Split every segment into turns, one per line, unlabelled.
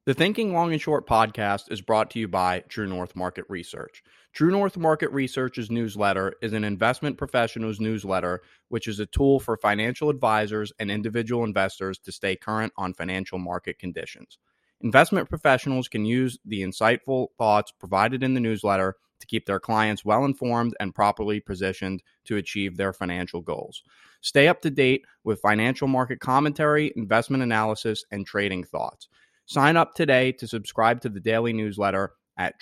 The Thinking Long and Short podcast is brought to you by True North Market Research. True North Market Research's newsletter is an investment professional's newsletter, which is a tool for financial advisors and individual investors to stay current on financial market conditions. Investment professionals can use the insightful thoughts provided in the newsletter to keep their clients well informed and properly positioned to achieve their financial goals. Stay up to date with financial market commentary, investment analysis, and trading thoughts. Sign up today to subscribe to the daily newsletter at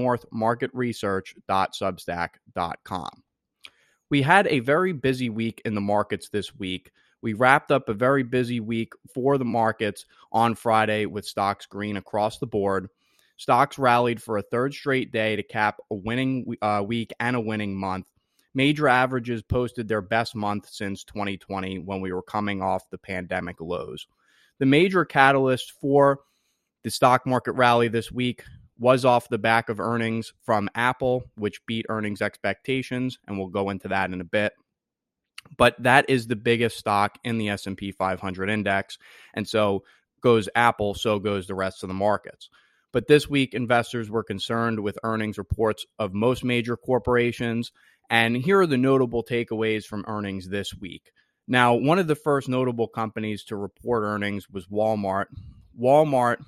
truenorthmarketresearch.substack.com. We had a very busy week in the markets this week. We wrapped up a very busy week for the markets on Friday with stocks green across the board. Stocks rallied for a third straight day to cap a winning week and a winning month. Major averages posted their best month since 2020 when we were coming off the pandemic lows. The major catalyst for the stock market rally this week was off the back of earnings from Apple, which beat earnings expectations, and we'll go into that in a bit. But that is the biggest stock in the S&P 500 index, and so goes Apple, so goes the rest of the markets. But this week, investors were concerned with earnings reports of most major corporations, and here are the notable takeaways from earnings this week. Now, one of the first notable companies to report earnings was Walmart. Walmart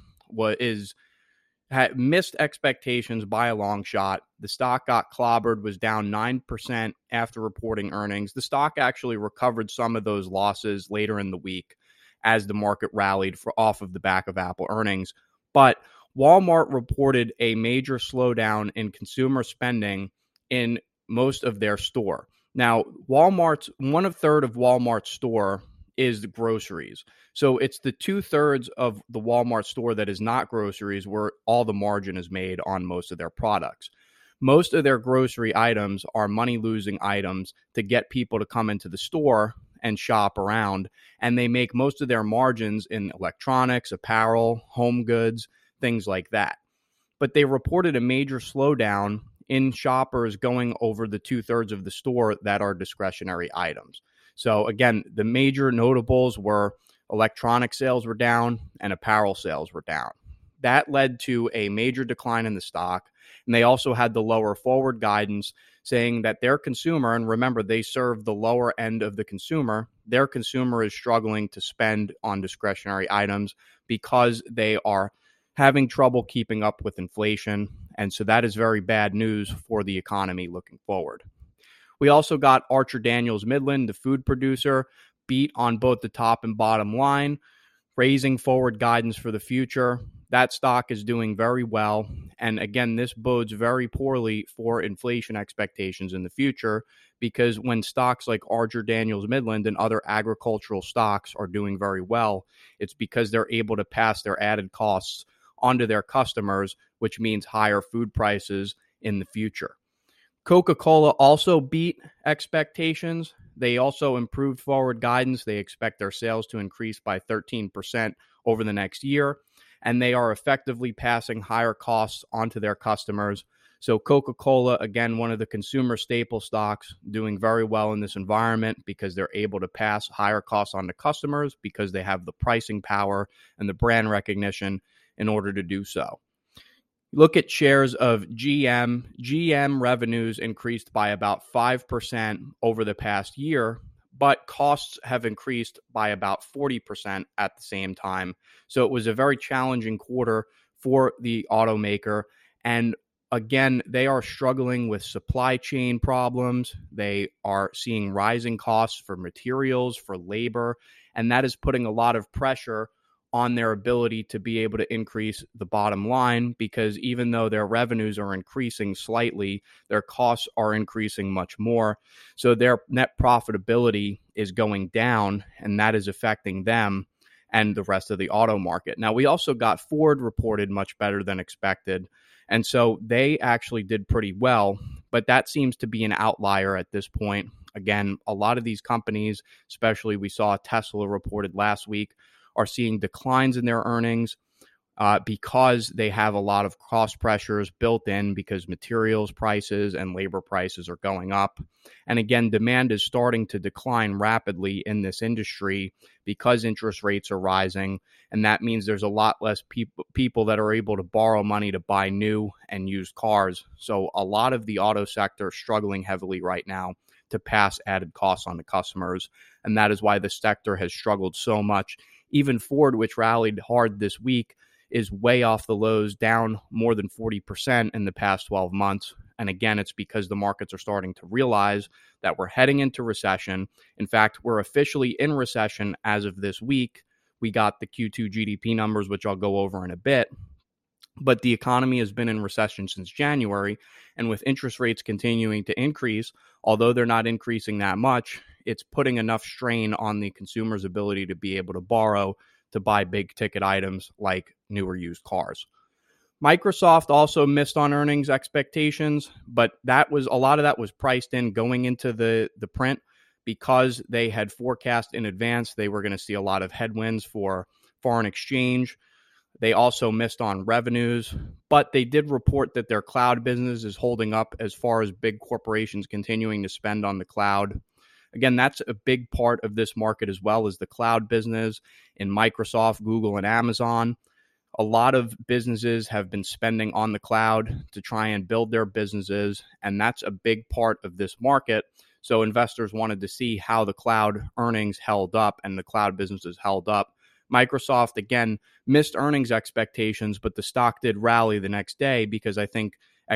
had missed expectations by a long shot. The stock got clobbered, was down 9% after reporting earnings. The stock actually recovered some of those losses later in the week as the market rallied off of the back of Apple earnings. But Walmart reported a major slowdown in consumer spending in most of their store. Now, one third of Walmart's store is the groceries. So it's the 2/3 of the Walmart store that is not groceries where all the margin is made on most of their products. Most of their grocery items are money-losing items to get people to come into the store and shop around, and they make most of their margins in electronics, apparel, home goods, things like that. But they reported a major slowdown in shoppers going over the 2/3 of the store that are discretionary items. So again, the major notables were electronic sales were down and apparel sales were down. That led to a major decline in the stock. And they also had the lower forward guidance saying that their consumer, and remember, they serve the lower end of the consumer, their consumer is struggling to spend on discretionary items because they are having trouble keeping up with inflation. And so that is very bad news for the economy looking forward. We also got Archer Daniels Midland, the food producer, beat on both the top and bottom line, raising forward guidance for the future. That stock is doing very well. And again, this bodes very poorly for inflation expectations in the future because when stocks like Archer Daniels Midland and other agricultural stocks are doing very well, it's because they're able to pass their added costs onto their customers, which means higher food prices in the future. Coca-Cola also beat expectations. They also improved forward guidance. They expect their sales to increase by 13% over the next year, and they are effectively passing higher costs onto their customers. So Coca-Cola, again, one of the consumer staple stocks, doing very well in this environment because they're able to pass higher costs on to customers because they have the pricing power and the brand recognition in order to do so. Look at shares of GM. GM revenues increased by about 5% over the past year, but costs have increased by about 40% at the same time. So it was a very challenging quarter for the automaker. And again, they are struggling with supply chain problems. They are seeing rising costs for materials, for labor, and that is putting a lot of pressure on their ability to be able to increase the bottom line because even though their revenues are increasing slightly, their costs are increasing much more. So their net profitability is going down, and that is affecting them and the rest of the auto market. Now, we also got Ford reported much better than expected, and so they actually did pretty well, but that seems to be an outlier at this point. Again, a lot of these companies, especially we saw Tesla reported last week, are seeing declines in their earnings. because they have a lot of cost pressures built in because materials prices and labor prices are going up. And again, demand is starting to decline rapidly in this industry because interest rates are rising. And that means there's a lot less people that are able to borrow money to buy new and used cars. So a lot of the auto sector is struggling heavily right now to pass added costs on to customers. And that is why the sector has struggled so much. Even Ford, which rallied hard this week, is way off the lows, down more than 40% in the past 12 months. And again, it's because the markets are starting to realize that we're heading into recession. In fact, we're officially in recession as of this week. We got the Q2 GDP numbers, which I'll go over in a bit. But the economy has been in recession since January. And with interest rates continuing to increase, although they're not increasing that much, it's putting enough strain on the consumer's ability to be able to borrow to buy big ticket items like new or used cars. Microsoft also missed on earnings expectations, but a lot of that was priced in going into the print because they had forecast in advance they were going to see a lot of headwinds for foreign exchange. They also missed on revenues, but they did report that their cloud business is holding up as far as big corporations continuing to spend on the cloud. Again, that's a big part of this market as well as the cloud business in Microsoft, Google, and Amazon. A lot of businesses have been spending on the cloud to try and build their businesses, and that's a big part of this market. So investors wanted to see how the cloud earnings held up and the cloud businesses held up. Microsoft, again, missed earnings expectations, but the stock did rally the next day because I think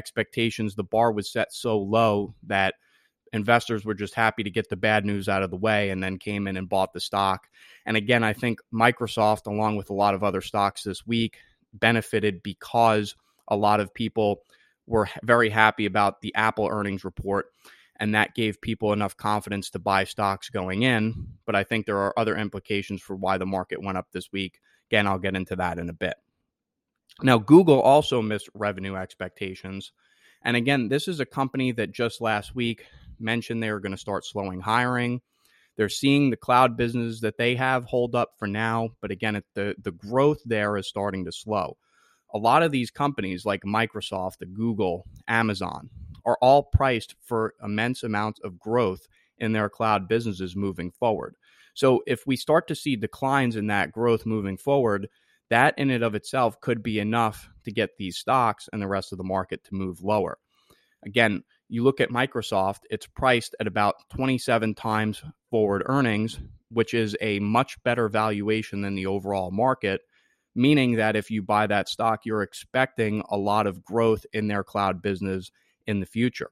the bar was set so low that investors were just happy to get the bad news out of the way and then came in and bought the stock. And again, I think Microsoft, along with a lot of other stocks this week, benefited because a lot of people were very happy about the Apple earnings report, and that gave people enough confidence to buy stocks going in. But I think there are other implications for why the market went up this week. Again, I'll get into that in a bit. Now, Google also missed revenue expectations. And again, this is a company that just last week mentioned they were going to start slowing hiring. They're seeing the cloud business that they have hold up for now. But again, the growth there is starting to slow. A lot of these companies like Microsoft, Google, Amazon are all priced for immense amounts of growth in their cloud businesses moving forward. So if we start to see declines in that growth moving forward, that in and of itself could be enough to get these stocks and the rest of the market to move lower. Again, you look at Microsoft, it's priced at about 27 times forward earnings, which is a much better valuation than the overall market, meaning that if you buy that stock, you're expecting a lot of growth in their cloud business in the future.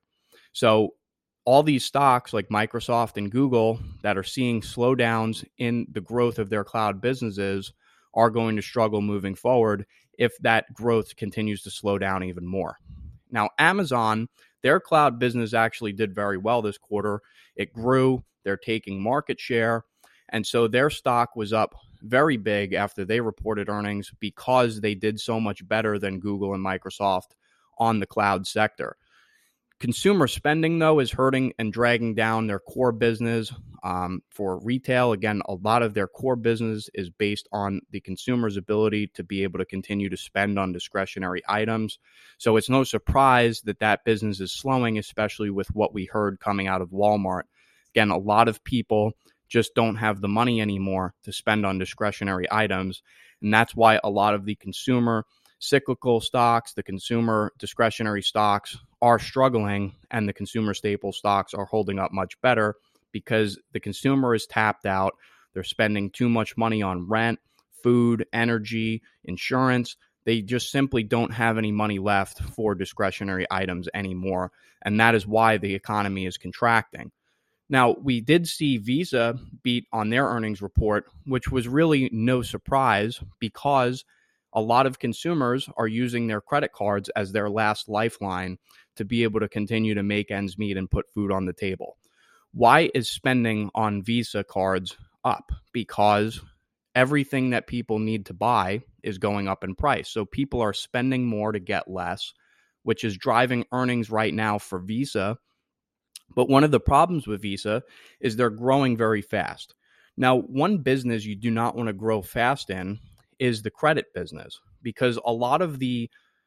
So all these stocks like Microsoft and Google that are seeing slowdowns in the growth of their cloud businesses are going to struggle moving forward if that growth continues to slow down even more. Now, Amazon, their cloud business actually did very well this quarter. It grew. They're taking market share. And so their stock was up very big after they reported earnings because they did so much better than Google and Microsoft on the cloud sector. Consumer spending, though, is hurting and dragging down their core business. For retail, again, a lot of their core business is based on the consumer's ability to be able to continue to spend on discretionary items. So it's no surprise that that business is slowing, especially with what we heard coming out of Walmart. Again, a lot of people just don't have the money anymore to spend on discretionary items. And that's why a lot of the consumer cyclical stocks, the consumer discretionary stocks are struggling, and the consumer staple stocks are holding up much better because the consumer is tapped out. They're spending too much money on rent, food, energy, insurance. They just simply don't have any money left for discretionary items anymore. And that is why the economy is contracting. Now, we did see Visa beat on their earnings report, which was really no surprise because a lot of consumers are using their credit cards as their last lifeline to be able to continue to make ends meet and put food on the table. Why is spending on Visa cards up? Because everything that people need to buy is going up in price. So people are spending more to get less, which is driving earnings right now for Visa. But one of the problems with Visa is they're growing very fast. Now, one business you do not want to grow fast in is the credit business, because a lot of the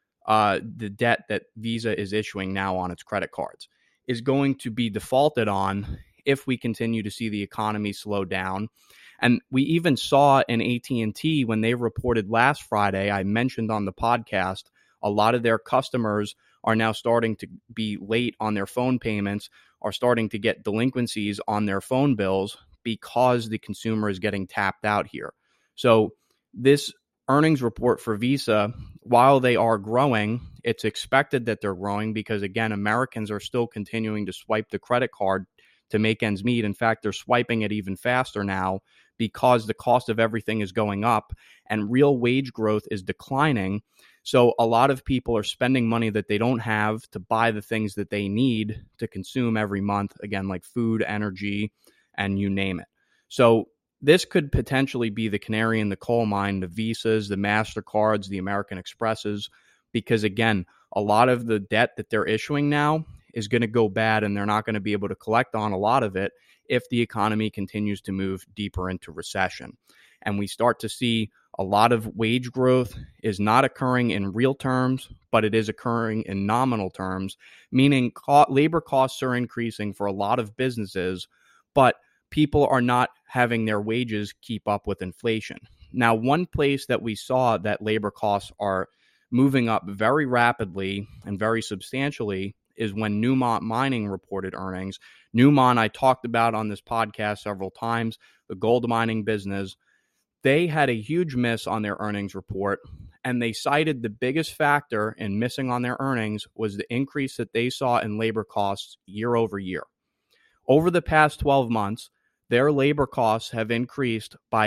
debt that Visa is issuing now on its credit cards is going to be defaulted on if we continue to see the economy slow down. And we even saw in AT&T when they reported last Friday, I mentioned on the podcast, a lot of their customers are now starting to be late on their phone payments, are starting to get delinquencies on their phone bills because the consumer is getting tapped out here. So this earnings report for Visa, while they are growing, it's expected that they're growing because, again, Americans are still continuing to swipe the credit card to make ends meet. In fact, they're swiping it even faster now because the cost of everything is going up and real wage growth is declining. So a lot of people are spending money that they don't have to buy the things that they need to consume every month, again, like food, energy, and you name it. So this could potentially be the canary in the coal mine, the Visas, the MasterCards, the American Expresses, because, again, a lot of the debt that they're issuing now is going to go bad and they're not going to be able to collect on a lot of it if the economy continues to move deeper into recession. And we start to see a lot of wage growth is not occurring in real terms, but it is occurring in nominal terms, meaning labor costs are increasing for a lot of businesses, but people are not having their wages keep up with inflation. Now, one place that we saw that labor costs are moving up very rapidly and very substantially is when Newmont Mining reported earnings. Newmont, I talked about on this podcast several times, the gold mining business. They had a huge miss on their earnings report, and they cited the biggest factor in missing on their earnings was the increase that they saw in labor costs year over year. Over the past 12 months, their labor costs have increased by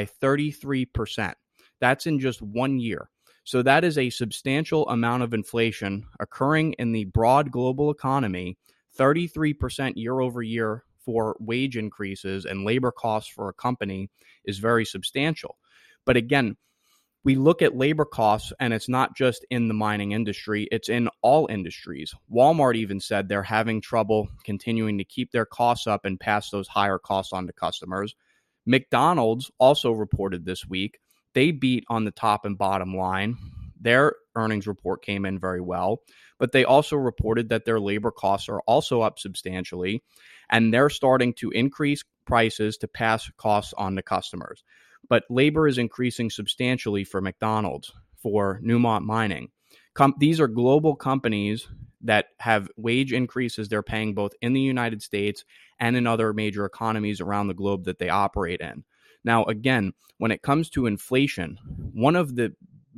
33%. That's in just 1 year. So that is a substantial amount of inflation occurring in the broad global economy, 33% year over year for wage increases and labor costs for a company is very substantial. But again, we look at labor costs, and it's not just in the mining industry, it's in all industries. Walmart even said they're having trouble continuing to keep their costs up and pass those higher costs on to customers. McDonald's also reported this week. They beat on the top and bottom line. Their earnings report came in very well, but they also reported that their labor costs are also up substantially, and they're starting to increase prices to pass costs on to customers. But labor is increasing substantially for McDonald's, for Newmont Mining. These are global companies that have wage increases they're paying both in the United States and in other major economies around the globe that they operate in. Now, again, when it comes to inflation, one of the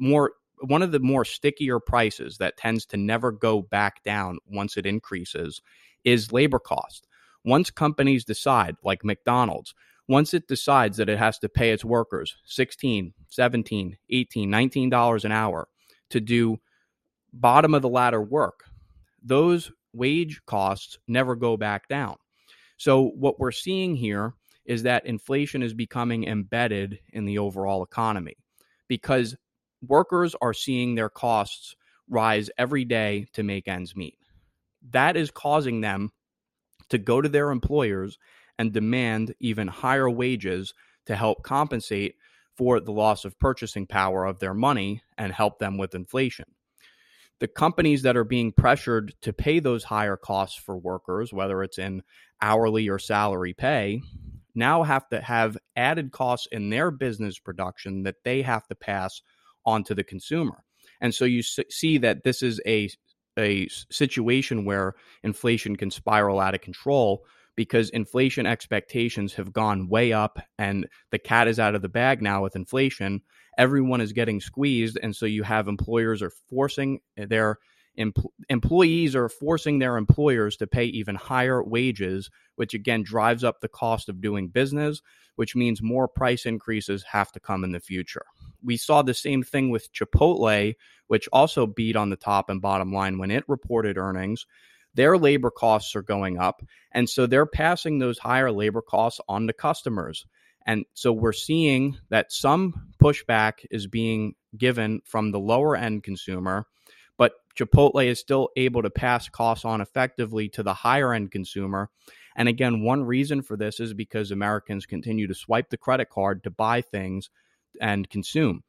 more stickier prices that tends to never go back down once it increases is labor cost. Once companies decide, like McDonald's, once it decides that it has to pay its workers $16, $17, $18, $19 an hour to do bottom of the ladder work, those wage costs never go back down. So what we're seeing here is that inflation is becoming embedded in the overall economy because workers are seeing their costs rise every day to make ends meet. That is causing them to go to their employers and demand even higher wages to help compensate for the loss of purchasing power of their money and help them with inflation. The companies that are being pressured to pay those higher costs for workers, whether it's in hourly or salary pay, now have to have added costs in their business production that they have to pass on to the consumer. And so you see that this is a situation where inflation can spiral out of control because inflation expectations have gone way up and the cat is out of the bag now with inflation. Everyone is getting squeezed, and so you have employers are forcing their employees are forcing their employers to pay even higher wages, which again drives up the cost of doing business, which means more price increases have to come in the future. We saw the same thing with Chipotle, which also beat on the top and bottom line when it reported earnings. Their labor costs are going up, and so they're passing those higher labor costs on to customers. And so we're seeing that some pushback is being given from the lower end consumer, but Chipotle is still able to pass costs on effectively to the higher end consumer. And again, one reason for this is because Americans continue to swipe the credit card to buy things and consume.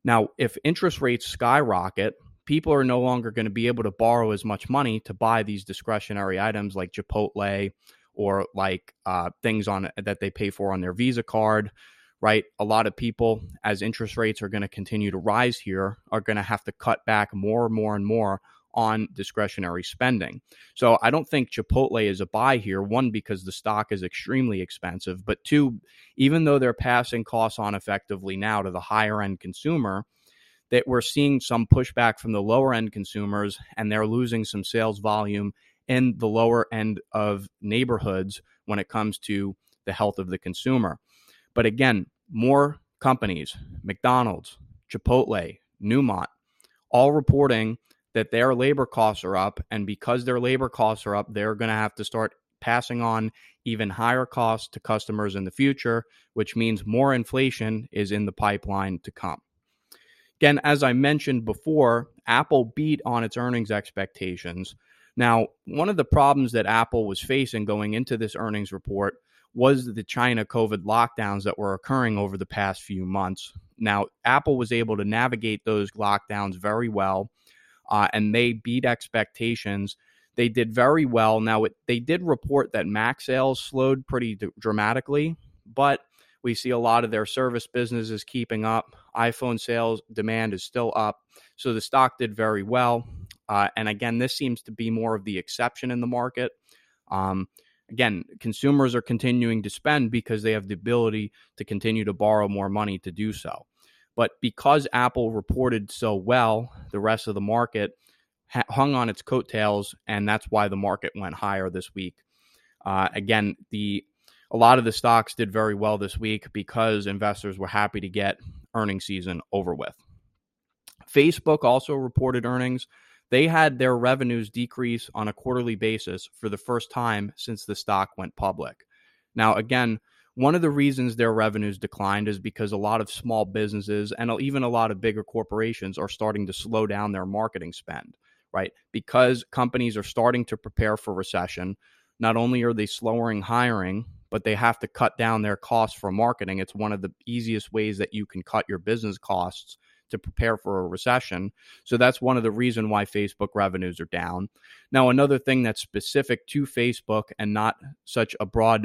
Now, if interest rates skyrocket, people are no longer going to be able to borrow as much money to buy these discretionary items like Chipotle or like things on that they pay for on their Visa card, right? A lot of people, as interest rates are going to continue to rise here, are going to have to cut back more and more and more on discretionary spending. So I don't think Chipotle is a buy here. One, because the stock is extremely expensive, but two, even though they're passing costs on effectively now to the higher end consumer, that we're seeing some pushback from the lower end consumers, and they're losing some sales volume in the lower end of neighborhoods when it comes to the health of the consumer. But again, more companies, McDonald's, Chipotle, Newmont, all reporting that their labor costs are up. And because their labor costs are up, they're going to have to start passing on even higher costs to customers in the future, which means more inflation is in the pipeline to come. Again, as I mentioned before, Apple beat on its earnings expectations. Now, one of the problems that Apple was facing going into this earnings report was the China COVID lockdowns that were occurring over the past few months. Now, Apple was able to navigate those lockdowns very well, and they beat expectations. They did very well. Now, they did report that Mac sales slowed pretty dramatically, but we see a lot of their service businesses keeping up. iPhone sales demand is still up. So the stock did very well. And again, this seems to be more of the exception in the market. Again, consumers are continuing to spend because they have the ability to continue to borrow more money to do so. But because Apple reported so well, the rest of the market hung on its coattails, and that's why the market went higher this week. Again, a lot of the stocks did very well this week because investors were happy to get earnings season over with. Facebook also reported earnings. They had their revenues decrease on a quarterly basis for the first time since the stock went public. Now, again, one of the reasons their revenues declined is because a lot of small businesses and even a lot of bigger corporations are starting to slow down their marketing spend, right? Because companies are starting to prepare for recession. Not only are they slowing hiring, but they have to cut down their costs for marketing. It's one of the easiest ways that you can cut your business costs to prepare for a recession. So that's one of the reasons why Facebook revenues are down. Now, another thing that's specific to Facebook and not such a broad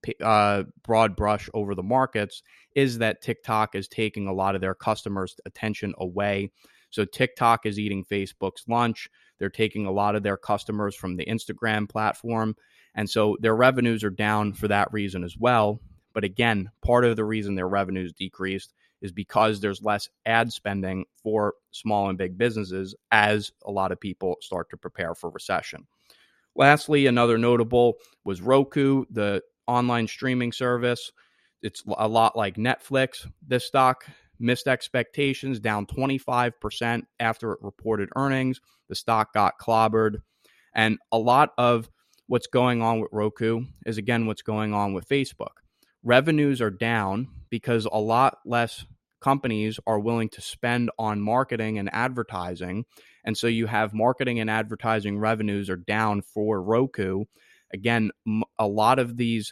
brush over the markets is that TikTok is taking a lot of their customers' attention away. So TikTok is eating Facebook's lunch. They're taking a lot of their customers from the Instagram platform. And so their revenues are down for that reason as well. But again, part of the reason their revenues decreased is because there's less ad spending for small and big businesses as a lot of people start to prepare for recession. Lastly, another notable was Roku, the online streaming service. It's a lot like Netflix. This stock missed expectations, down 25% after it reported earnings. The stock got clobbered. And a lot of what's going on with Roku is, again, what's going on with Facebook. Revenues are down because a lot less companies are willing to spend on marketing and advertising. And so you have marketing and advertising revenues are down for Roku. Again, a lot of this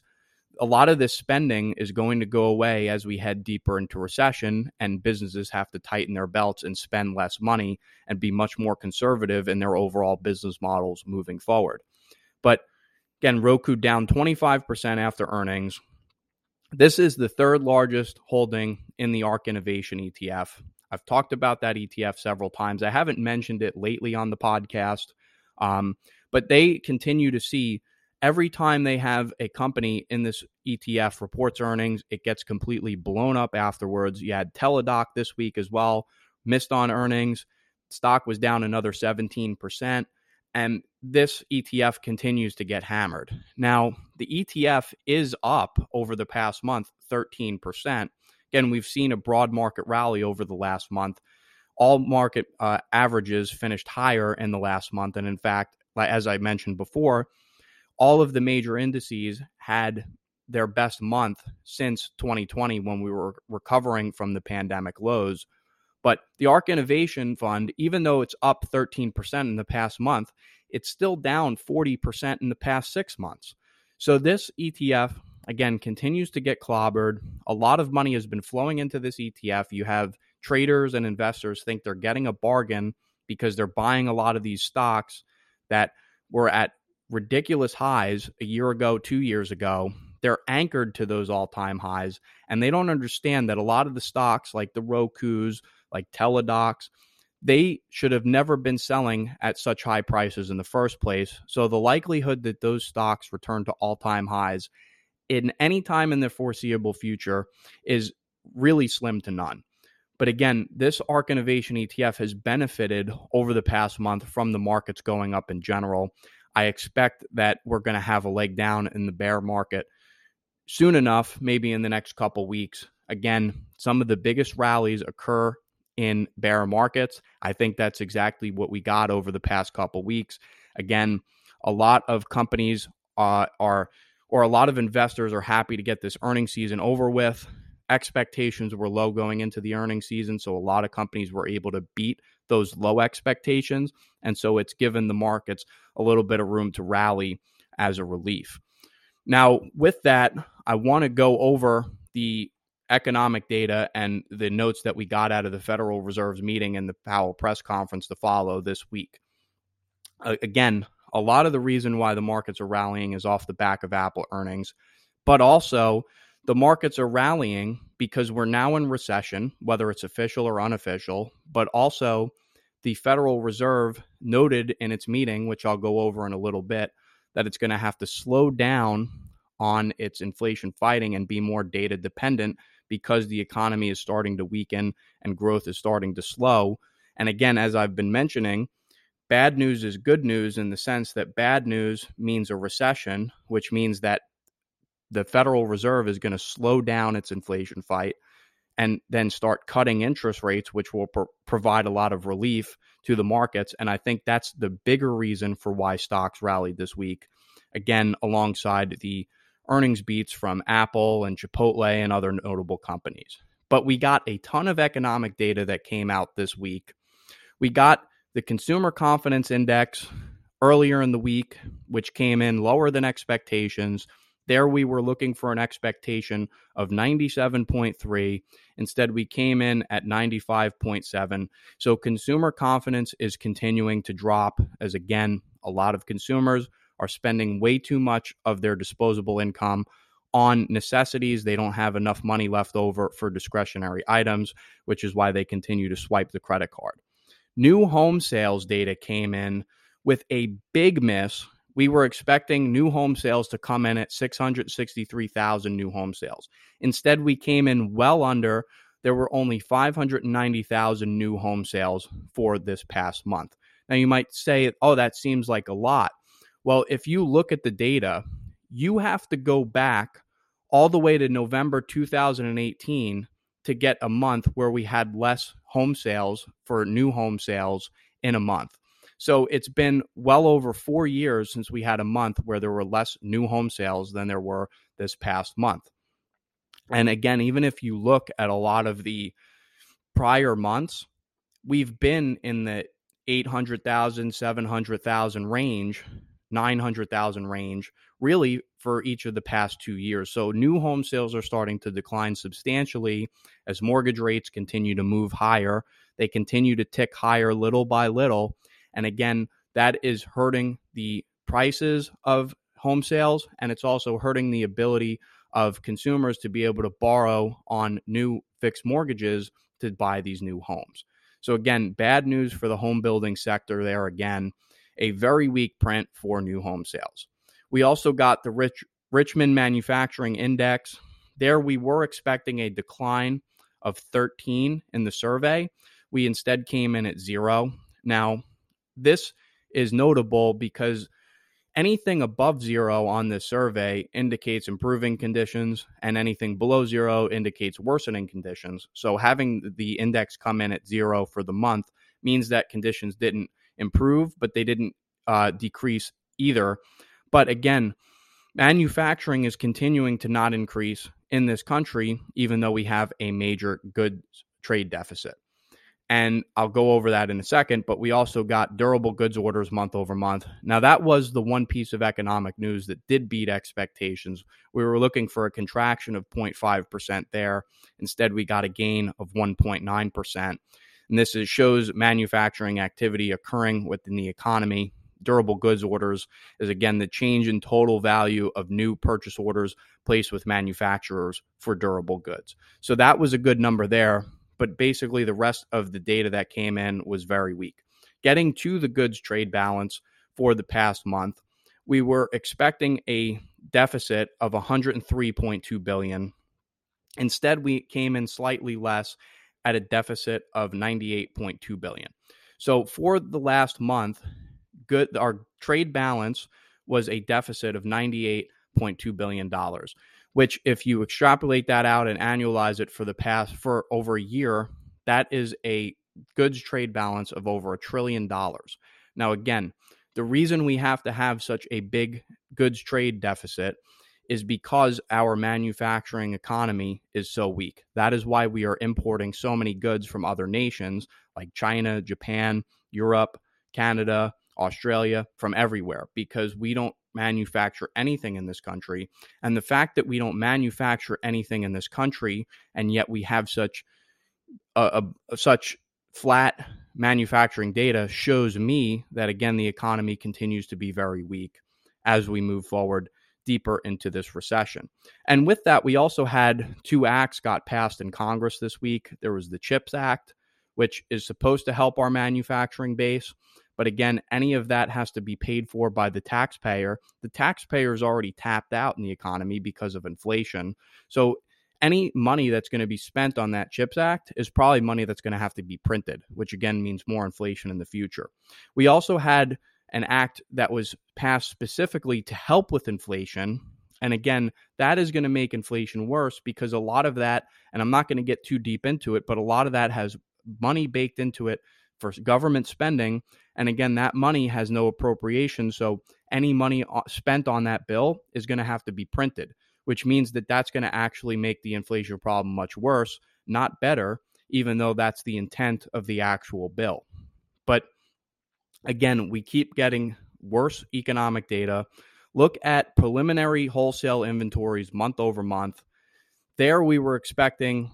spending is going to go away as we head deeper into recession, and businesses have to tighten their belts and spend less money and be much more conservative in their overall business models moving forward. But again, Roku down 25% after earnings. This is the third largest holding in the ARK Innovation ETF. I've talked about that ETF several times. I haven't mentioned it lately on the podcast, but they continue to see every time they have a company in this ETF reports earnings, it gets completely blown up afterwards. You had Teladoc this week as well, missed on earnings. Stock was down another 17%. And this ETF continues to get hammered. Now, the ETF is up over the past month, 13%. Again, we've seen a broad market rally over the last month. All market averages finished higher in the last month. And in fact, as I mentioned before, all of the major indices had their best month since 2020 when we were recovering from the pandemic lows. But the ARK Innovation Fund, even though it's up 13% in the past month, it's still down 40% in the past 6 months. So this ETF, again, continues to get clobbered. A lot of money has been flowing into this ETF. You have traders and investors think they're getting a bargain because they're buying a lot of these stocks that were at ridiculous highs a year ago, 2 years ago. They're anchored to those all-time highs, and they don't understand that a lot of the stocks like the Rokus, like Teladocs, they should have never been selling at such high prices in the first place. So the likelihood that those stocks return to all-time highs in any time in the foreseeable future is really slim to none. But again, this ARK Innovation ETF has benefited over the past month from the markets going up in general. I expect that we're going to have a leg down in the bear market soon enough, maybe in the next couple weeks. Again, some of the biggest rallies occur in bear markets. I think that's exactly what we got over the past couple weeks. Again, a lot of companies a lot of investors are happy to get this earnings season over with. Expectations were low going into the earnings season, so a lot of companies were able to beat those low expectations, and so it's given the markets a little bit of room to rally as a relief. Now, with that, I want to go over the economic data and the notes that we got out of the Federal Reserve's meeting and the Powell press conference to follow this week. Again, a lot of the reason why the markets are rallying is off the back of Apple earnings, but also the markets are rallying because we're now in recession, whether it's official or unofficial, but also the Federal Reserve noted in its meeting, which I'll go over in a little bit, that it's going to have to slow down on its inflation fighting and be more data dependent because the economy is starting to weaken and growth is starting to slow. And again, as I've been mentioning, bad news is good news in the sense that bad news means a recession, which means that the Federal Reserve is going to slow down its inflation fight and then start cutting interest rates, which will provide a lot of relief to the markets. And I think that's the bigger reason for why stocks rallied this week, again, alongside the earnings beats from Apple and Chipotle and other notable companies. But we got a ton of economic data that came out this week. We got the Consumer Confidence Index earlier in the week, which came in lower than expectations. There we were looking for an expectation of 97.3. Instead, we came in at 95.7. So consumer confidence is continuing to drop as, again, a lot of consumers are spending way too much of their disposable income on necessities. They don't have enough money left over for discretionary items, which is why they continue to swipe the credit card. New home sales data came in with a big miss. We were expecting new home sales to come in at 663,000 new home sales. Instead, we came in well under. There were only 590,000 new home sales for this past month. Now, you might say, oh, that seems like a lot. Well, if you look at the data, you have to go back all the way to November 2018 to get a month where we had less home sales for new home sales in a month. So it's been well over 4 years since we had a month where there were less new home sales than there were this past month. And again, even if you look at a lot of the prior months, we've been in the 800,000, 700,000 range, 900,000 range, really for each of the past 2 years. So new home sales are starting to decline substantially as mortgage rates continue to move higher. They continue to tick higher little by little. And again, that is hurting the prices of home sales, and it's also hurting the ability of consumers to be able to borrow on new fixed mortgages to buy these new homes. So again, bad news for the home building sector there again, a very weak print for new home sales. We also got the Richmond Manufacturing Index. There we were expecting a decline of 13 in the survey. We instead came in at 0. Now, this is notable because anything above 0 on this survey indicates improving conditions, and anything below 0 indicates worsening conditions. So having the index come in at 0 for the month means that conditions didn't improve, but they didn't decrease either. But again, manufacturing is continuing to not increase in this country, even though we have a major goods trade deficit. And I'll go over that in a second, but we also got durable goods orders month over month. Now, that was the one piece of economic news that did beat expectations. We were looking for a contraction of 0.5% there. Instead, we got a gain of 1.9%. And this shows manufacturing activity occurring within the economy. Durable goods orders is, again, the change in total value of new purchase orders placed with manufacturers for durable goods. So that was a good number there. But basically, the rest of the data that came in was very weak. Getting to the goods trade balance for the past month, we were expecting a deficit of $103.2 billion. Instead, we came in slightly less at a deficit of $98.2 billion. So for the last month, our trade balance was a deficit of $98.2 billion. Which, if you extrapolate that out and annualize it for over a year, that is a goods trade balance of over $1 trillion. Now, again, the reason we have to have such a big goods trade deficit is because our manufacturing economy is so weak. That is why we are importing so many goods from other nations like China, Japan, Europe, Canada, Australia, from everywhere, because we don't manufacture anything in this country. And the fact that we don't manufacture anything in this country, and yet we have such flat manufacturing data, shows me that, again, the economy continues to be very weak as we move forward deeper into this recession. And with that, we also had 2 acts got passed in Congress this week. There was the CHIPS Act, which is supposed to help our manufacturing base. But again, any of that has to be paid for by the taxpayer. The taxpayer is already tapped out in the economy because of inflation. So any money that's going to be spent on that CHIPS Act is probably money that's going to have to be printed, which again means more inflation in the future. We also had an act that was passed specifically to help with inflation. And again, that is going to make inflation worse because a lot of that, and I'm not going to get too deep into it, but a lot of that has money baked into it for government spending. And again, that money has no appropriation. So any money spent on that bill is going to have to be printed, which means that that's going to actually make the inflation problem much worse, not better, even though that's the intent of the actual bill. But again, we keep getting worse economic data. Look at preliminary wholesale inventories month over month. There we were expecting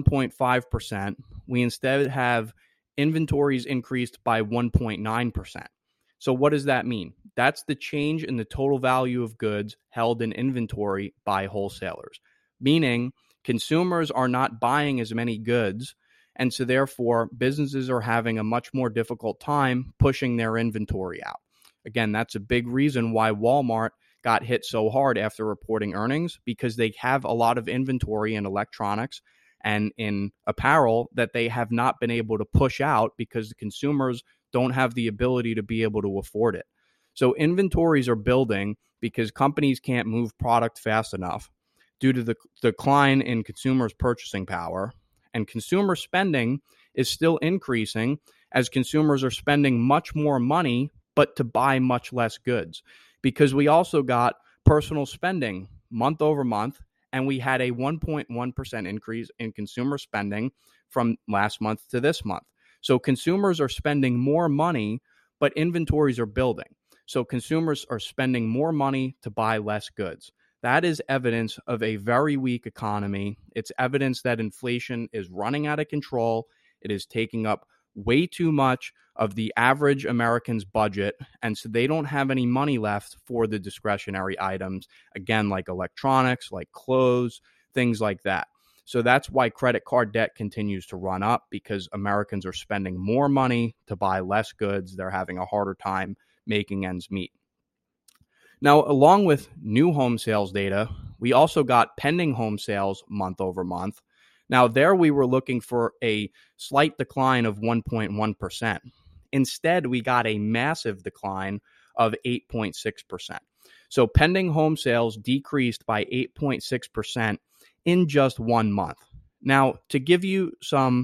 1.5%. We instead have inventories increased by 1.9%. So what does that mean? That's the change in the total value of goods held in inventory by wholesalers, meaning consumers are not buying as many goods, and so therefore businesses are having a much more difficult time pushing their inventory out. Again, that's a big reason why Walmart got hit so hard after reporting earnings, because they have a lot of inventory in electronics and in apparel that they have not been able to push out because the consumers don't have the ability to be able to afford it. So inventories are building because companies can't move product fast enough due to the decline in consumers' purchasing power. And consumer spending is still increasing as consumers are spending much more money, but to buy much less goods. Because we also got personal spending month over month, and we had a 1.1% increase in consumer spending from last month to this month. So consumers are spending more money, but inventories are building. So consumers are spending more money to buy less goods. That is evidence of a very weak economy. It's evidence that inflation is running out of control. It is taking up way too much of the average American's budget, and so they don't have any money left for the discretionary items, again, like electronics, like clothes, things like that. So that's why credit card debt continues to run up, because Americans are spending more money to buy less goods. They're having a harder time making ends meet. Now, along with new home sales data, we also got pending home sales month over month. Now, there we were looking for a slight decline of 1.1%. Instead, we got a massive decline of 8.6%. So pending home sales decreased by 8.6% in just 1 month. Now, to give you some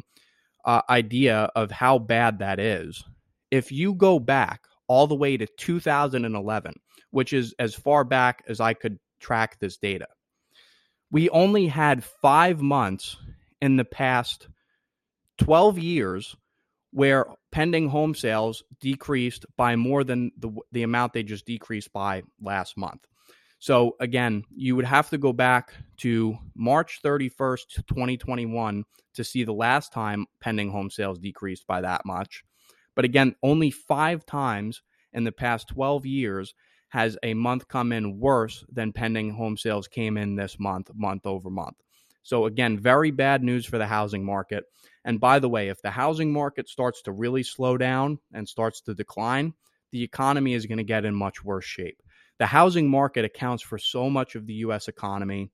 idea of how bad that is, if you go back all the way to 2011, which is as far back as I could track this data, we only had 5 months in the past 12 years where pending home sales decreased by more than the amount they just decreased by last month. So again, you would have to go back to March 31st, 2021 to see the last time pending home sales decreased by that much. But again, only 5 times in the past 12 years has a month come in worse than pending home sales came in this month, month over month. So again, very bad news for the housing market. And by the way, if the housing market starts to really slow down and starts to decline, the economy is going to get in much worse shape. The housing market accounts for so much of the U.S. economy.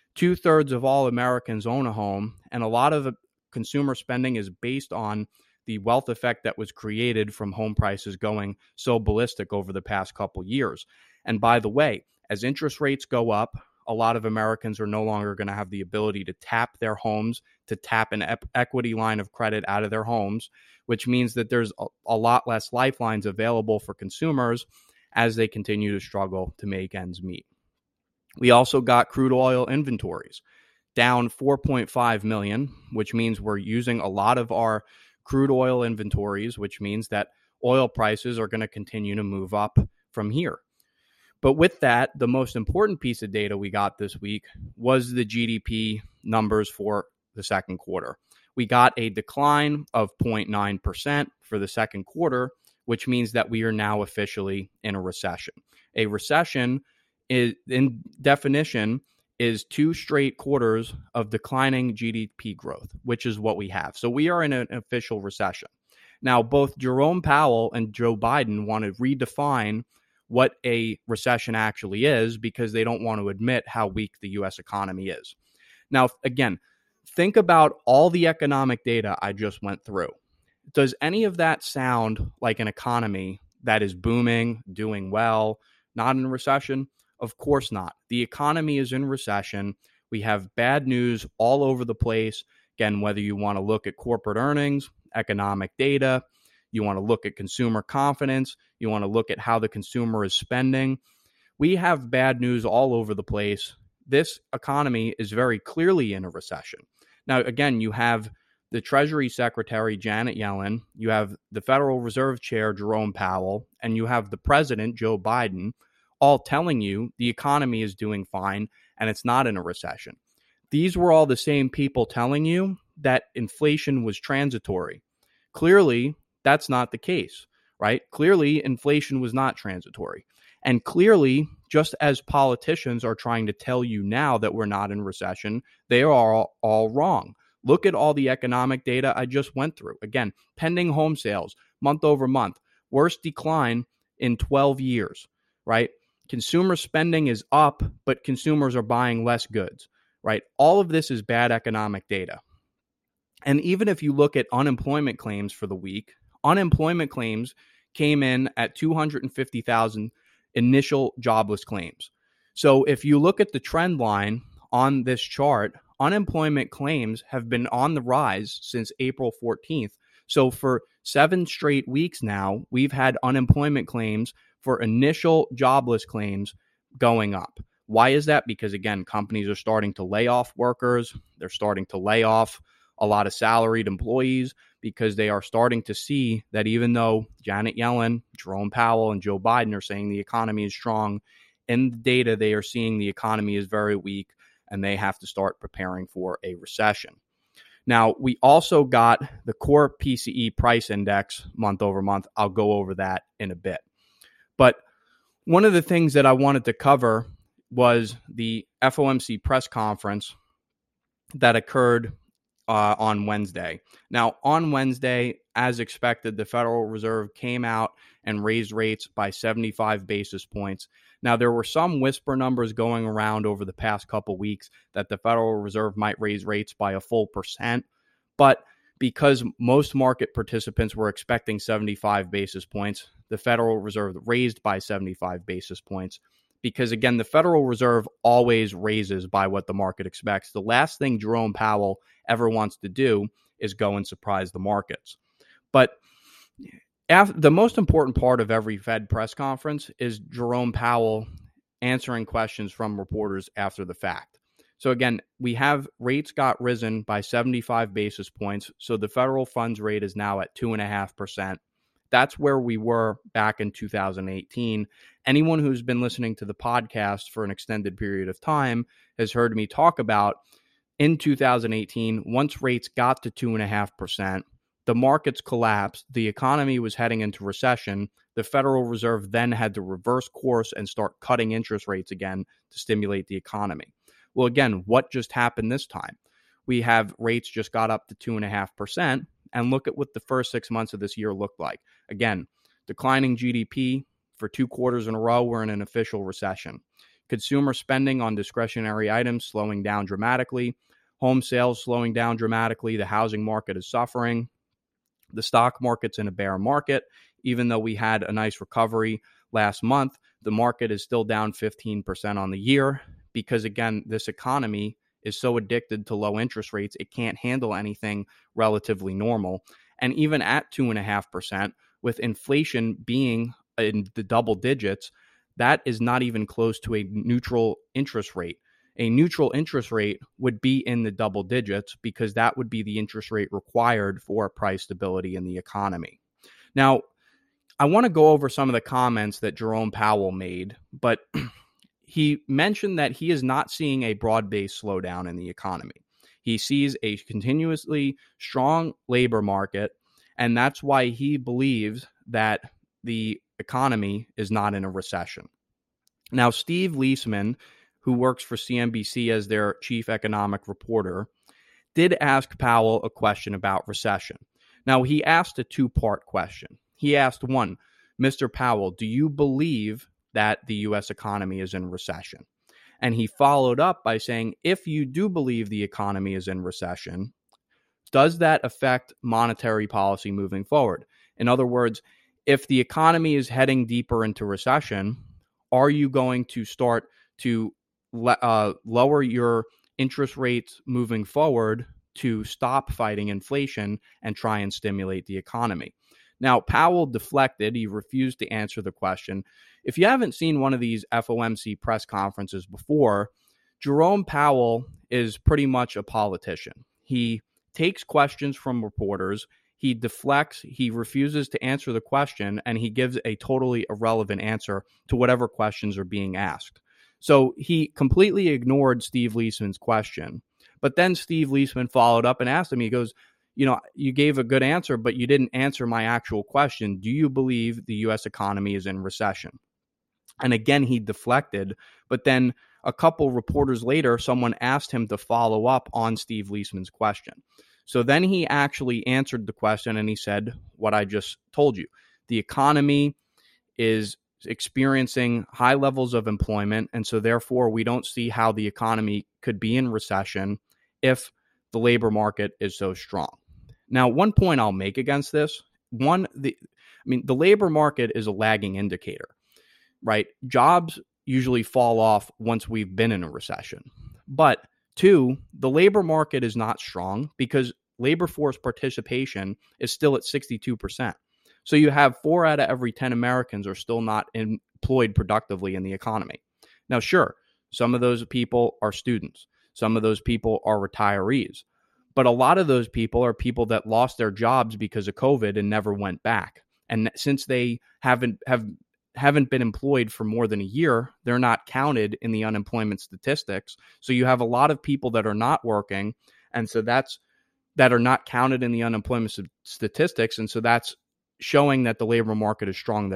2/3 of all Americans own a home, and a lot of consumer spending is based on the wealth effect that was created from home prices going so ballistic over the past couple years. And by the way, as interest rates go up, a lot of Americans are no longer going to have the ability to tap their homes, to tap an equity line of credit out of their homes, which means that there's a lot less lifelines available for consumers as they continue to struggle to make ends meet. We also got crude oil inventories down 4.5 million, which means we're using a lot of our crude oil inventories, which means that oil prices are going to continue to move up from here. But with that, the most important piece of data we got this week was the GDP numbers for the second quarter. We got a decline of 0.9% for the second quarter, which means that we are now officially in a recession. A recession is, in definition, is 2 straight quarters of declining GDP growth, which is what we have. So we are in an official recession. Now, both Jerome Powell and Joe Biden want to redefine what a recession actually is because they don't want to admit how weak the U.S. economy is. Now, again, think about all the economic data I just went through. Does any of that sound like an economy that is booming, doing well, not in recession? Of course not. The economy is in recession. We have bad news all over the place. Again, whether you want to look at corporate earnings, economic data, you want to look at consumer confidence, you want to look at how the consumer is spending. We have bad news all over the place. This economy is very clearly in a recession. Now, again, you have the Treasury Secretary, Janet Yellen, you have the Federal Reserve Chair, Jerome Powell, and you have the President, Joe Biden, all telling you the economy is doing fine and it's not in a recession. These were all the same people telling you that inflation was transitory. Clearly, that's not the case, right? Clearly, inflation was not transitory. And clearly, just as politicians are trying to tell you now that we're not in recession, they are all wrong. Look at all the economic data I just went through. Again, pending home sales, month over month, worst decline in 12 years, right? Consumer spending is up, but consumers are buying less goods, right? All of this is bad economic data. And even if you look at unemployment claims for the week, unemployment claims came in at 250,000 initial jobless claims. So if you look at the trend line on this chart, unemployment claims have been on the rise since April 14th. So for 7 straight weeks now, we've had unemployment claims for initial jobless claims going up. Why is that? Because, again, companies are starting to lay off workers. They're starting to lay off a lot of salaried employees because they are starting to see that even though Janet Yellen, Jerome Powell, and Joe Biden are saying the economy is strong, in the data they are seeing the economy is very weak and they have to start preparing for a recession. Now, we also got the core PCE price index month over month. I'll go over that in a bit. But one of the things that I wanted to cover was the FOMC press conference that occurred on Wednesday. Now, on Wednesday, as expected, the Federal Reserve came out and raised rates by 75 basis points. Now, there were some whisper numbers going around over the past couple weeks that the Federal Reserve might raise rates by a full percent, but because most market participants were expecting 75 basis points, the Federal Reserve raised by 75 basis points. Because, again, the Federal Reserve always raises by what the market expects. The last thing Jerome Powell ever wants to do is go and surprise the markets. But the most important part of every Fed press conference is Jerome Powell answering questions from reporters after the fact. So again, we have rates got risen by 75 basis points. So the federal funds rate is now at 2.5%. That's where we were back in 2018. Anyone who's been listening to the podcast for an extended period of time has heard me talk about in 2018, once rates got to 2.5%, the markets collapsed. The economy was heading into recession. The Federal Reserve then had to reverse course and start cutting interest rates again to stimulate the economy. Well, again, what just happened this time? We have rates just got up to 2.5%, and look at what the first 6 months of this year looked like. Again, declining GDP for 2 quarters in a row. We're in an official recession. Consumer spending on discretionary items slowing down dramatically. Home sales slowing down dramatically. The housing market is suffering. The stock market's in a bear market. Even though we had a nice recovery last month, the market is still down 15% on the year because, again, this economy is so addicted to low interest rates, it can't handle anything relatively normal. And even at 2.5%, with inflation being in the double digits, that is not even close to a neutral interest rate. A neutral interest rate would be in the double digits because that would be the interest rate required for price stability in the economy. Now, I want to go over some of the comments that Jerome Powell made, but he mentioned that he is not seeing a broad-based slowdown in the economy. He sees a continuously strong labor market, and that's why he believes that the economy is not in a recession. Now, Steve Leisman, who works for CNBC as their chief economic reporter, did ask Powell a question about recession. Now, he asked a two-part question. He asked, one, Mr. Powell, do you believe that the U.S. economy is in recession? And he followed up by saying, if you do believe the economy is in recession, does that affect monetary policy moving forward? In other words, if the economy is heading deeper into recession, are you going to start to lower your interest rates moving forward to stop fighting inflation and try and stimulate the economy? Now, Powell deflected. He refused to answer the question. If you haven't seen one of these FOMC press conferences before, Jerome Powell is pretty much a politician. He takes questions from reporters, he deflects, he refuses to answer the question, and he gives a totally irrelevant answer to whatever questions are being asked. So he completely ignored Steve Leisman's question. But then Steve Leisman followed up and asked him, he goes, you gave a good answer, but you didn't answer my actual question. Do you believe the U.S. economy is in recession? And again, he deflected. But then a couple reporters later, someone asked him to follow up on Steve Leisman's question. So then he actually answered the question and he said what I just told you. The economy is experiencing high levels of employment, and so therefore we don't see how the economy could be in recession if the labor market is so strong. Now, one point I'll make against this, the labor market is a lagging indicator, right? Jobs usually fall off once we've been in a recession. But two, the labor market is not strong because labor force participation is still at 62%. So you have 4 out of every 10 Americans are still not employed productively in the economy. Now, sure, some of those people are students. Some of those people are retirees. But a lot of those people are people that lost their jobs because of COVID and never went back. And since they haven't been employed for more than a year, they're not counted in the unemployment statistics. So you have a lot of people that are not working, and so that are not counted in the unemployment statistics. And so that's showing that the labor market is stronger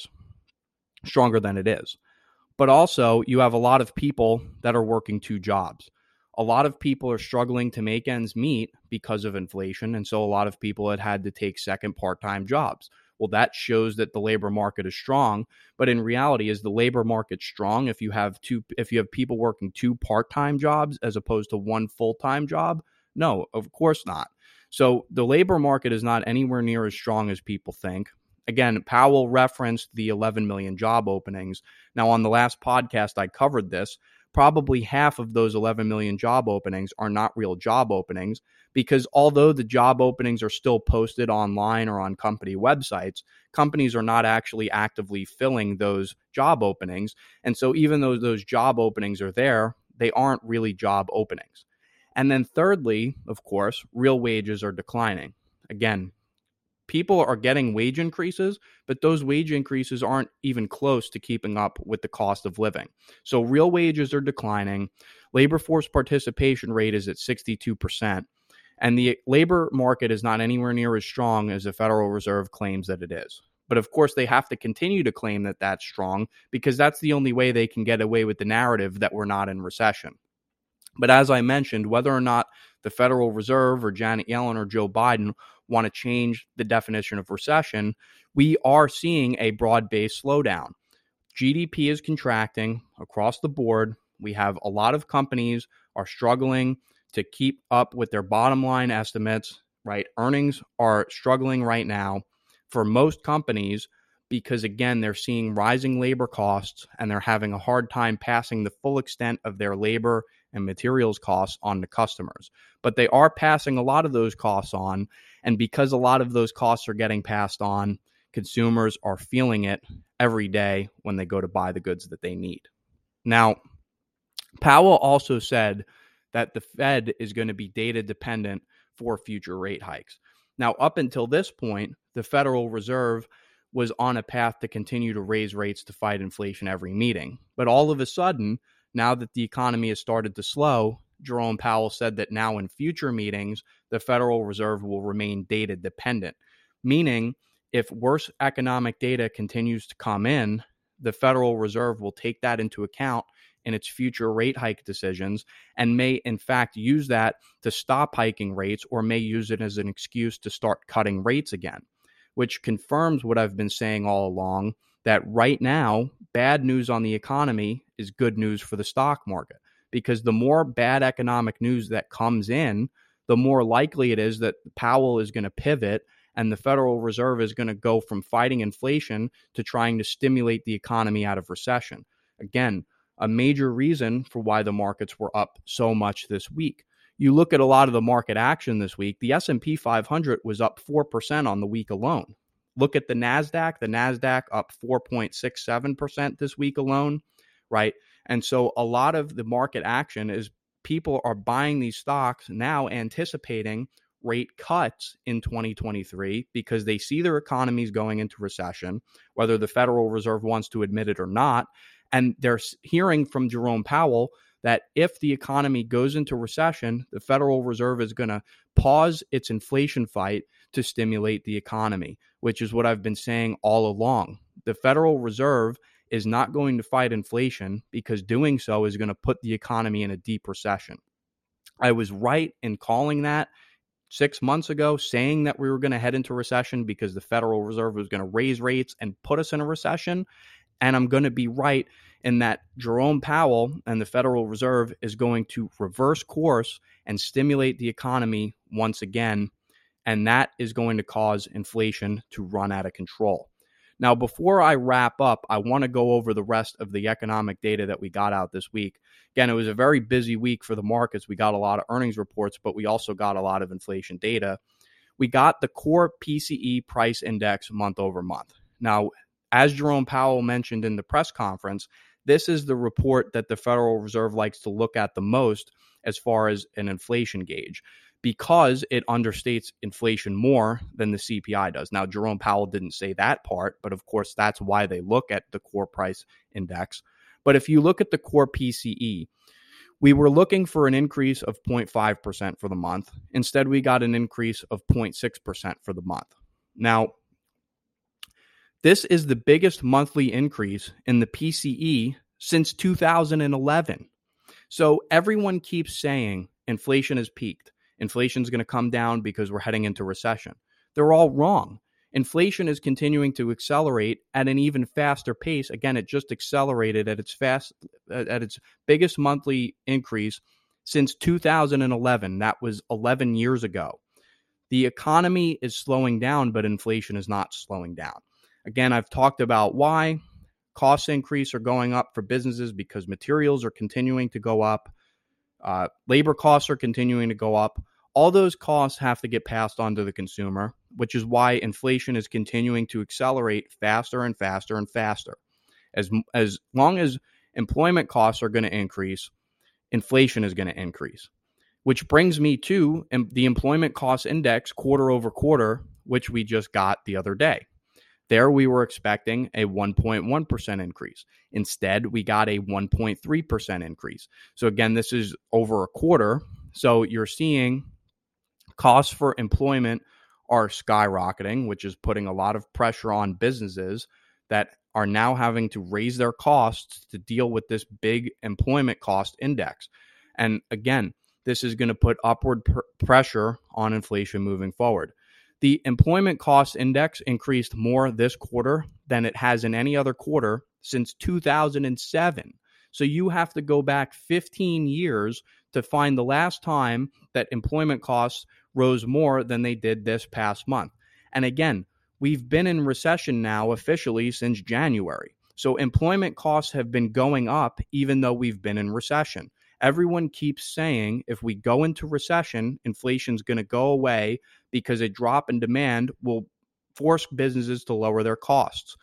than it is. But also, you have a lot of people that are working 2 jobs. A lot of people are struggling to make ends meet because of inflation, and so a lot of people had to take second part-time jobs. Well, that shows that the labor market is strong, but in reality, is the labor market strong if you have people working 2 part-time jobs as opposed to 1 full-time job? No, of course not. So the labor market is not anywhere near as strong as people think. Again, Powell referenced the 11 million job openings. Now, on the last podcast, I covered this. Probably half of those 11 million job openings are not real job openings because although the job openings are still posted online or on company websites, companies are not actually actively filling those job openings. And so even though those job openings are there, they aren't really job openings. And then thirdly, of course, real wages are declining. Again, people are getting wage increases, but those wage increases aren't even close to keeping up with the cost of living. So real wages are declining. Labor force participation rate is at 62%. And the labor market is not anywhere near as strong as the Federal Reserve claims that it is. But of course, they have to continue to claim that that's strong because that's the only way they can get away with the narrative that we're not in recession. But as I mentioned, whether or not the Federal Reserve or Janet Yellen or Joe Biden want to change the definition of recession, we are seeing a broad-based slowdown. GDP is contracting across the board. We have a lot of companies are struggling to keep up with their bottom line estimates, right? Earnings are struggling right now for most companies because, again, they're seeing rising labor costs and they're having a hard time passing the full extent of their labor and materials costs on to customers. But they are passing a lot of those costs on. And because a lot of those costs are getting passed on, consumers are feeling it every day when they go to buy the goods that they need. Now, Powell also said that the Fed is going to be data dependent for future rate hikes. Now, up until this point, the Federal Reserve was on a path to continue to raise rates to fight inflation every meeting. But all of a sudden, now that the economy has started to slow, Jerome Powell said that now in future meetings, the Federal Reserve will remain data dependent, meaning if worse economic data continues to come in, the Federal Reserve will take that into account in its future rate hike decisions and may in fact use that to stop hiking rates or may use it as an excuse to start cutting rates again, which confirms what I've been saying all along, that right now, bad news on the economy is good news for the stock market. Because the more bad economic news that comes in, the more likely it is that Powell is going to pivot and the Federal Reserve is going to go from fighting inflation to trying to stimulate the economy out of recession. Again, a major reason for why the markets were up so much this week. You look at a lot of the market action this week, the S&P 500 was up 4% on the week alone. Look at the NASDAQ up 4.67% this week alone, right? And so a lot of the market action is people are buying these stocks now anticipating rate cuts in 2023 because they see their economies going into recession, whether the Federal Reserve wants to admit it or not. And they're hearing from Jerome Powell that if the economy goes into recession, the Federal Reserve is going to pause its inflation fight to stimulate the economy, which is what I've been saying all along. The Federal Reserve is not going to fight inflation because doing so is going to put the economy in a deep recession. I was right in calling that 6 months ago, saying that we were going to head into recession because the Federal Reserve was going to raise rates and put us in a recession. And I'm going to be right in that Jerome Powell and the Federal Reserve is going to reverse course and stimulate the economy once again. And that is going to cause inflation to run out of control. Now, before I wrap up, I want to go over the rest of the economic data that we got out this week. Again, it was a very busy week for the markets. We got a lot of earnings reports, but we also got a lot of inflation data. We got the core PCE price index month over month. Now, as Jerome Powell mentioned in the press conference, this is the report that the Federal Reserve likes to look at the most as far as an inflation gauge, because it understates inflation more than the CPI does. Now, Jerome Powell didn't say that part, but of course, that's why they look at the core price index. But if you look at the core PCE, we were looking for an increase of 0.5% for the month. Instead, we got an increase of 0.6% for the month. Now, this is the biggest monthly increase in the PCE since 2011. So everyone keeps saying inflation has peaked. Inflation is going to come down because we're heading into recession. They're all wrong. Inflation is continuing to accelerate at an even faster pace. Again, it just accelerated at its biggest monthly increase since 2011. That was 11 years ago. The economy is slowing down, but inflation is not slowing down. Again, I've talked about why costs increase are going up for businesses because materials are continuing to go up. Labor costs are continuing to go up. All those costs have to get passed on to the consumer, which is why inflation is continuing to accelerate faster and faster and faster. As long as employment costs are going to increase, inflation is going to increase. Which brings me to the employment cost index quarter over quarter, which we just got the other day. There we were expecting a 1.1% increase. Instead, we got a 1.3% increase. So again, this is over a quarter. So you're seeing costs for employment are skyrocketing, which is putting a lot of pressure on businesses that are now having to raise their costs to deal with this big employment cost index. And again, this is going to put upward pressure on inflation moving forward. The employment cost index increased more this quarter than it has in any other quarter since 2007. So you have to go back 15 years to find the last time that employment costs rose more than they did this past month. And again, we've been in recession now officially since January. So employment costs have been going up even though we've been in recession. Everyone keeps saying if we go into recession, inflation's going to go away because a drop in demand will force businesses to lower their costs.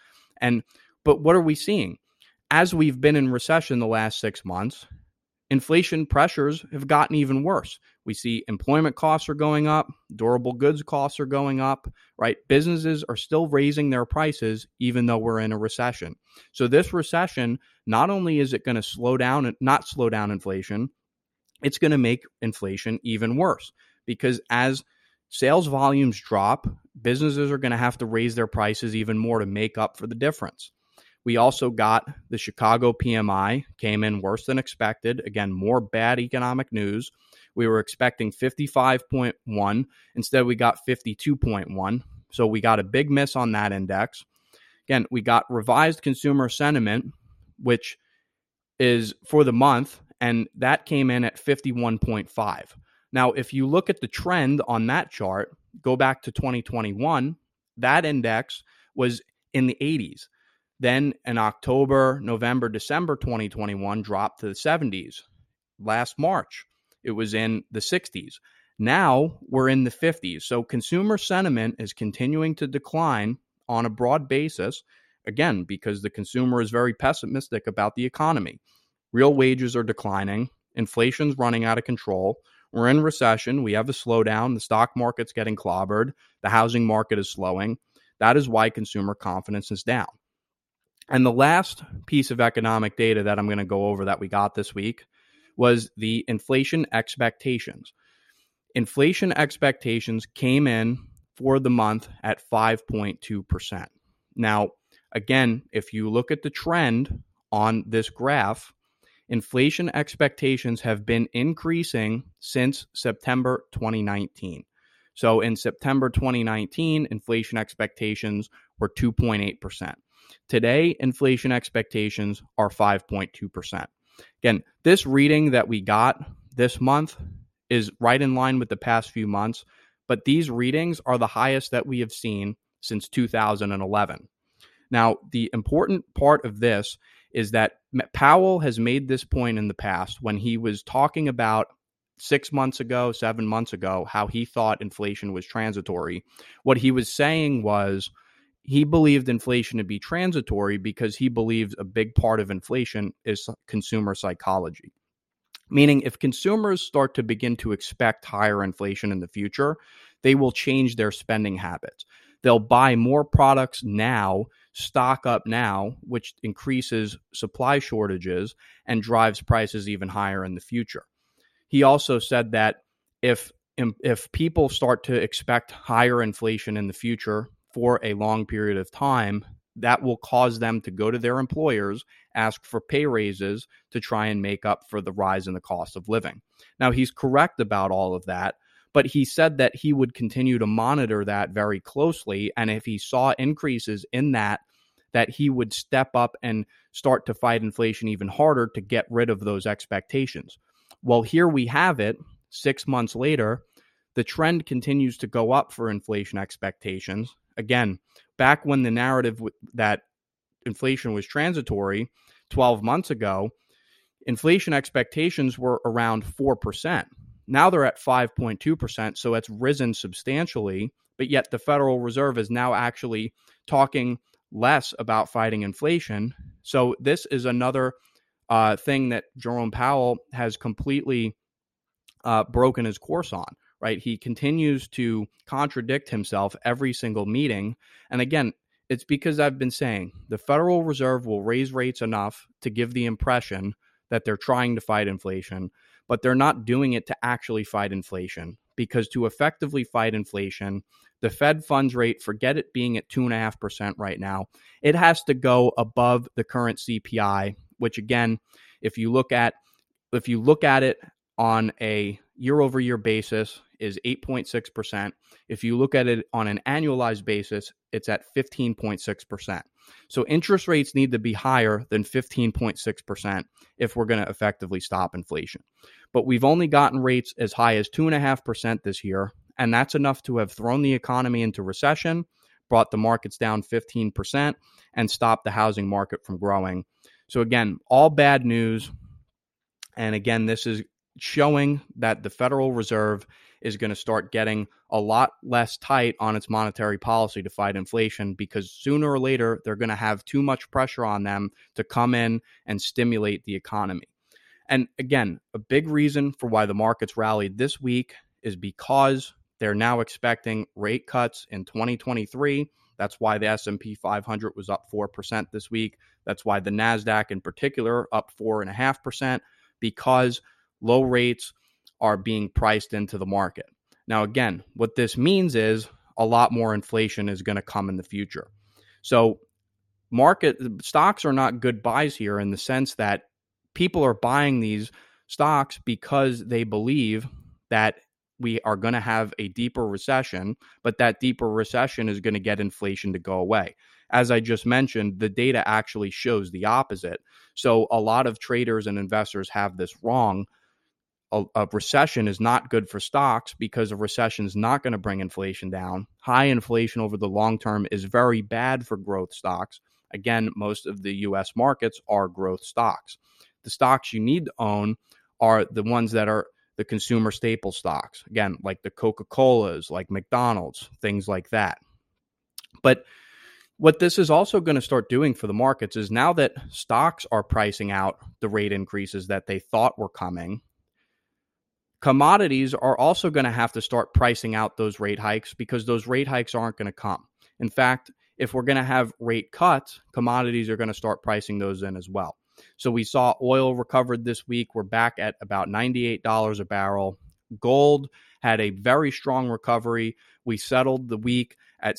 But what are we seeing? As we've been in recession the last 6 months, inflation pressures have gotten even worse. We see employment costs are going up, durable goods costs are going up, right? Businesses are still raising their prices even though we're in a recession. So this recession, not only is it going to not slow down inflation, it's going to make inflation even worse because as sales volumes drop, businesses are going to have to raise their prices even more to make up for the difference. We also got the Chicago PMI, came in worse than expected. Again, more bad economic news. We were expecting 55.1. Instead, we got 52.1. So we got a big miss on that index. Again, we got revised consumer sentiment, which is for the month, and that came in at 51.5. Now, if you look at the trend on that chart, go back to 2021, that index was in the 80s. Then in October, November, December 2021, dropped to the 70s. Last March, it was in the 60s. Now we're in the 50s. So consumer sentiment is continuing to decline on a broad basis, again, because the consumer is very pessimistic about the economy. Real wages are declining. Inflation's running out of control. We're in recession. We have a slowdown. The stock market's getting clobbered. The housing market is slowing. That is why consumer confidence is down. And the last piece of economic data that I'm going to go over that we got this week was the inflation expectations. Inflation expectations came in for the month at 5.2%. Now, again, if you look at the trend on this graph, inflation expectations have been increasing since September 2019. So in September 2019, inflation expectations were 2.8%. Today, inflation expectations are 5.2%. Again, this reading that we got this month is right in line with the past few months, but these readings are the highest that we have seen since 2011. Now, the important part of this is that Powell has made this point in the past when he was talking about 6 months ago, 7 months ago, how he thought inflation was transitory. What he was saying was he believed inflation to be transitory because he believes a big part of inflation is consumer psychology. Meaning if consumers start to begin to expect higher inflation in the future, they will change their spending habits. They'll buy more products now, stock up now, which increases supply shortages and drives prices even higher in the future. He also said that if people start to expect higher inflation in the future for a long period of time, that will cause them to go to their employers, ask for pay raises to try and make up for the rise in the cost of living. Now, he's correct about all of that, but he said that he would continue to monitor that very closely, and if he saw increases in that he would step up and start to fight inflation even harder to get rid of those expectations. Well, here we have it, 6 months later, the trend continues to go up for inflation expectations. Again, back when the narrative that inflation was transitory 12 months ago, inflation expectations were around 4%. Now they're at 5.2%, so it's risen substantially, but yet the Federal Reserve is now actually talking less about fighting inflation. So this is another thing that Jerome Powell has completely broken his course on, right? He continues to contradict himself every single meeting. And again, it's because I've been saying the Federal Reserve will raise rates enough to give the impression that they're trying to fight inflation, but they're not doing it to actually fight inflation. Because to effectively fight inflation, the Fed funds rate, forget it being at 2.5% right now, it has to go above the current CPI, which again, if you look at it on a year-over-year basis, is 8.6%. If you look at it on an annualized basis, it's at 15.6%. So interest rates need to be higher than 15.6% if we're going to effectively stop inflation. But we've only gotten rates as high as 2.5% this year, and that's enough to have thrown the economy into recession, brought the markets down 15%, and stopped the housing market from growing. So again, all bad news. And again, this is showing that the Federal Reserve is going to start getting a lot less tight on its monetary policy to fight inflation, because sooner or later they're going to have too much pressure on them to come in and stimulate the economy. And again, a big reason for why the markets rallied this week is because they're now expecting rate cuts in 2023. That's why the S&P 500 was up 4% this week. That's why the NASDAQ in particular up 4.5%, because low rates are being priced into the market. Now, again, what this means is a lot more inflation is going to come in the future. So stocks are not good buys here, in the sense that people are buying these stocks because they believe that we are going to have a deeper recession, but that deeper recession is going to get inflation to go away. As I just mentioned, the data actually shows the opposite. So a lot of traders and investors have this wrong. A recession is not good for stocks because a recession is not going to bring inflation down. High inflation over the long term is very bad for growth stocks. Again, most of the U.S. markets are growth stocks. The stocks you need to own are the ones that are the consumer staple stocks. Again, like the Coca-Colas, like McDonald's, things like that. But what this is also going to start doing for the markets is, now that stocks are pricing out the rate increases that they thought were coming, commodities are also going to have to start pricing out those rate hikes, because those rate hikes aren't going to come. In fact, if we're going to have rate cuts, commodities are going to start pricing those in as well. So we saw oil recovered this week. We're back at about $98 a barrel. Gold had a very strong recovery. We settled the week at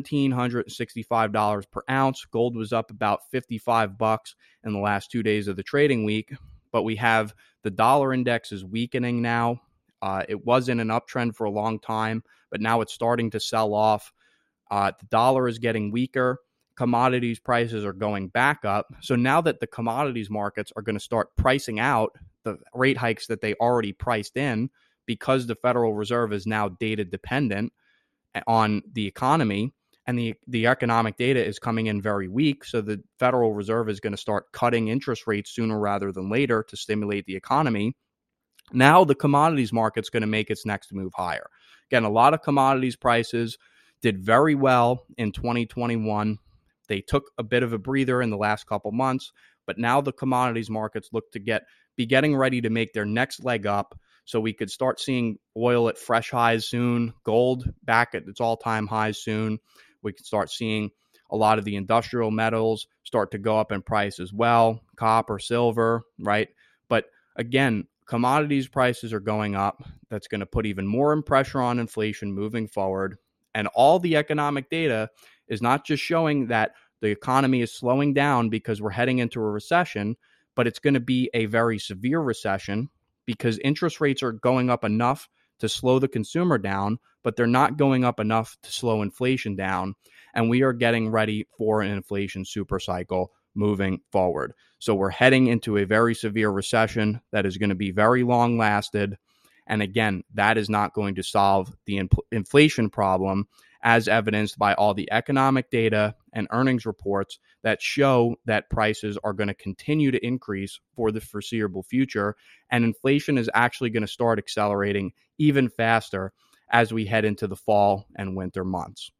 $1,765 per ounce. Gold was up about $55 in the last 2 days of the trading week. But we have the dollar index is weakening now. It was in an uptrend for a long time, but now it's starting to sell off. The dollar is getting weaker. Commodities prices are going back up. So now that the commodities markets are going to start pricing out the rate hikes that they already priced in, because the Federal Reserve is now data dependent on the economy, and the economic data is coming in very weak. So the Federal Reserve is going to start cutting interest rates sooner rather than later to stimulate the economy. Now the commodities market's going to make its next move higher. Again, a lot of commodities prices did very well in 2021. They took a bit of a breather in the last couple months, but now the commodities markets look to be getting ready to make their next leg up. So we could start seeing oil at fresh highs soon, gold back at its all-time highs soon. We could start seeing a lot of the industrial metals start to go up in price as well, copper, silver, right? But again, commodities prices are going up. That's going to put even more pressure on inflation moving forward. And all the economic data is not just showing that the economy is slowing down because we're heading into a recession, but it's going to be a very severe recession, because interest rates are going up enough to slow the consumer down, but they're not going up enough to slow inflation down. And we are getting ready for an inflation supercycle moving forward. So we're heading into a very severe recession that is going to be very long lasted. And again, that is not going to solve the inflation problem, as evidenced by all the economic data and earnings reports that show that prices are going to continue to increase for the foreseeable future. And inflation is actually going to start accelerating even faster as we head into the fall and winter months.